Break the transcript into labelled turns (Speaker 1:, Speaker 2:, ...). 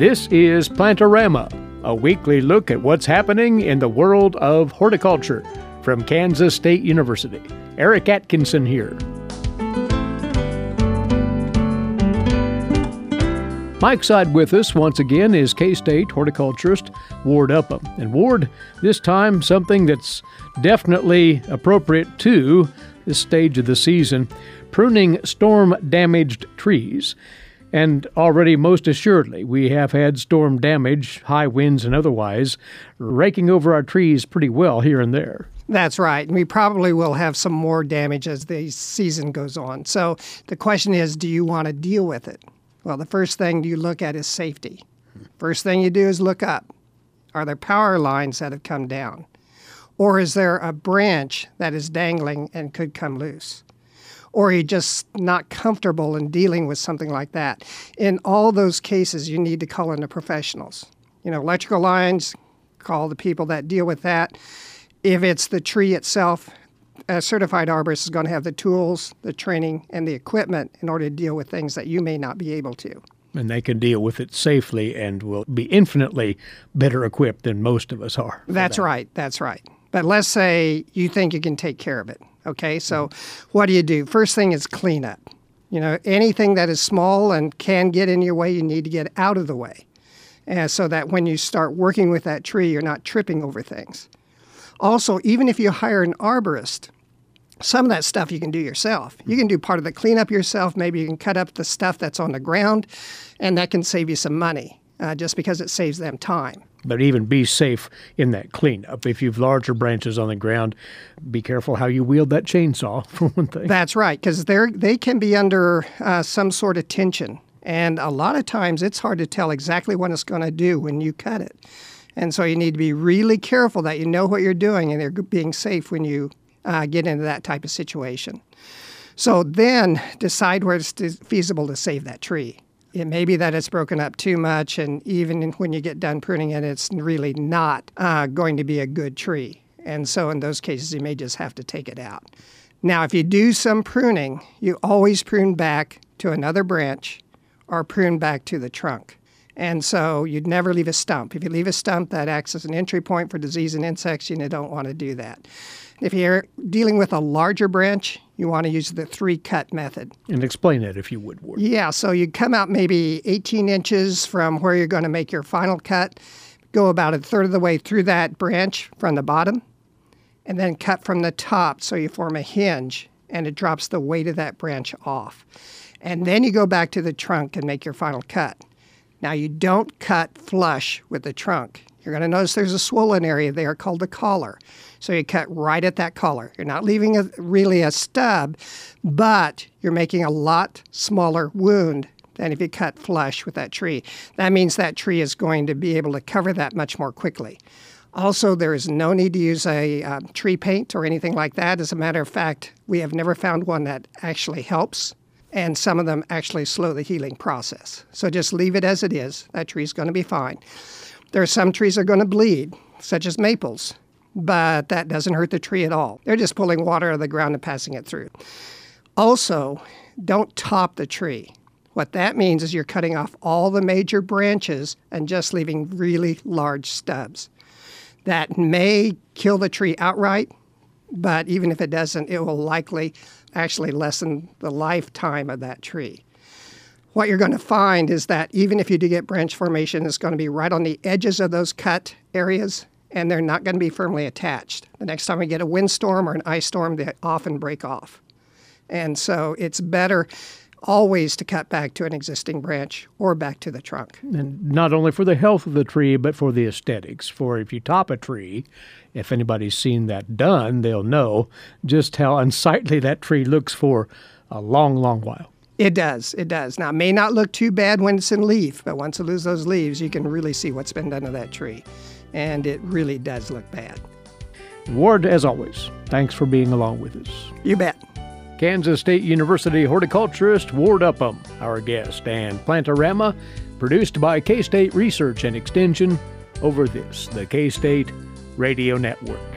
Speaker 1: This is Plantorama, a weekly look at what's happening in the world of horticulture from Kansas State University. Eric Atkinson here. Mike side with us once again is K-State horticulturist Ward Upham. And Ward, this time something that's definitely appropriate to this stage of the season, pruning storm-damaged trees. And already, most assuredly, we have had storm damage, high winds and otherwise, raking over our trees pretty well here and there.
Speaker 2: That's right. And we probably will have some more damage as the season goes on. So the question is, do you want to deal with it? Well, the first thing you look at is safety. First thing you do is look up. Are there power lines that have come down? Or is there a branch that is dangling and could come loose? Or are you just not comfortable in dealing with something like that? In all those cases, you need to call in the professionals. Electrical lines, call the people that deal with that. If it's the tree itself, a certified arborist is going to have the tools, the training, and the equipment in order to deal with things that you may not be able to.
Speaker 1: And they can deal with it safely and will be infinitely better equipped than most of us are.
Speaker 2: That's right. But let's say you think you can take care of it. Okay, so what do you do? First thing is clean up. Anything that is small and can get in your way, you need to get out of the way. So that when you start working with that tree, you're not tripping over things. Also, even if you hire an arborist, some of that stuff you can do yourself. You can do part of the cleanup yourself. Maybe you can cut up the stuff that's on the ground, and that can save you some money just because it saves them time.
Speaker 1: But even be safe in that cleanup. If you've larger branches on the ground, be careful how you wield that chainsaw, for one thing.
Speaker 2: That's right, because they can be under some sort of tension. And a lot of times it's hard to tell exactly what it's going to do when you cut it. And so you need to be really careful that you know what you're doing and you're being safe when you get into that type of situation. So then decide where it's feasible to save that tree. It may be that it's broken up too much, and even when you get done pruning it, it's really not going to be a good tree. And so in those cases, you may just have to take it out. Now, if you do some pruning, you always prune back to another branch or prune back to the trunk. And so you'd never leave a stump. If you leave a stump, that acts as an entry point for disease and insects, and you don't want to do that. If you're dealing with a larger branch, you want to use the 3-cut method.
Speaker 1: And explain that if you would, Ward.
Speaker 2: Yeah, so you come out maybe 18 inches from where you're going to make your final cut, go about a third of the way through that branch from the bottom, and then cut from the top so you form a hinge, and it drops the weight of that branch off. And then you go back to the trunk and make your final cut. Now, you don't cut flush with the trunk. You're going to notice there's a swollen area there called the collar. So you cut right at that collar. You're not leaving really a stub, but you're making a lot smaller wound than if you cut flush with that tree. That means that tree is going to be able to cover that much more quickly. Also, there is no need to use a tree paint or anything like that. As a matter of fact, we have never found one that actually helps, and some of them actually slow the healing process. So just leave it as it is. That tree's going to be fine. There are some trees that are going to bleed, such as maples, but that doesn't hurt the tree at all. They're just pulling water out of the ground and passing it through. Also, don't top the tree. What that means is you're cutting off all the major branches and just leaving really large stubs. That may kill the tree outright, but even if it doesn't, it will likely actually lessen the lifetime of that tree. What you're going to find is that even if you do get branch formation, it's going to be right on the edges of those cut areas, and they're not going to be firmly attached. The next time we get a windstorm or an ice storm, they often break off. And so it's better always to cut back to an existing branch or back to the trunk.
Speaker 1: And not only for the health of the tree, but for the aesthetics. For if you top a tree, if anybody's seen that done, they'll know just how unsightly that tree looks for a long, long while.
Speaker 2: It does. Now, it may not look too bad when it's in leaf, but once you lose those leaves, you can really see what's been done to that tree. And it really does look bad.
Speaker 1: Ward, as always, thanks for being along with us.
Speaker 2: You bet.
Speaker 1: Kansas State University horticulturist Ward Upham, our guest, and Plantorama, produced by K-State Research and Extension over the K-State Radio Network.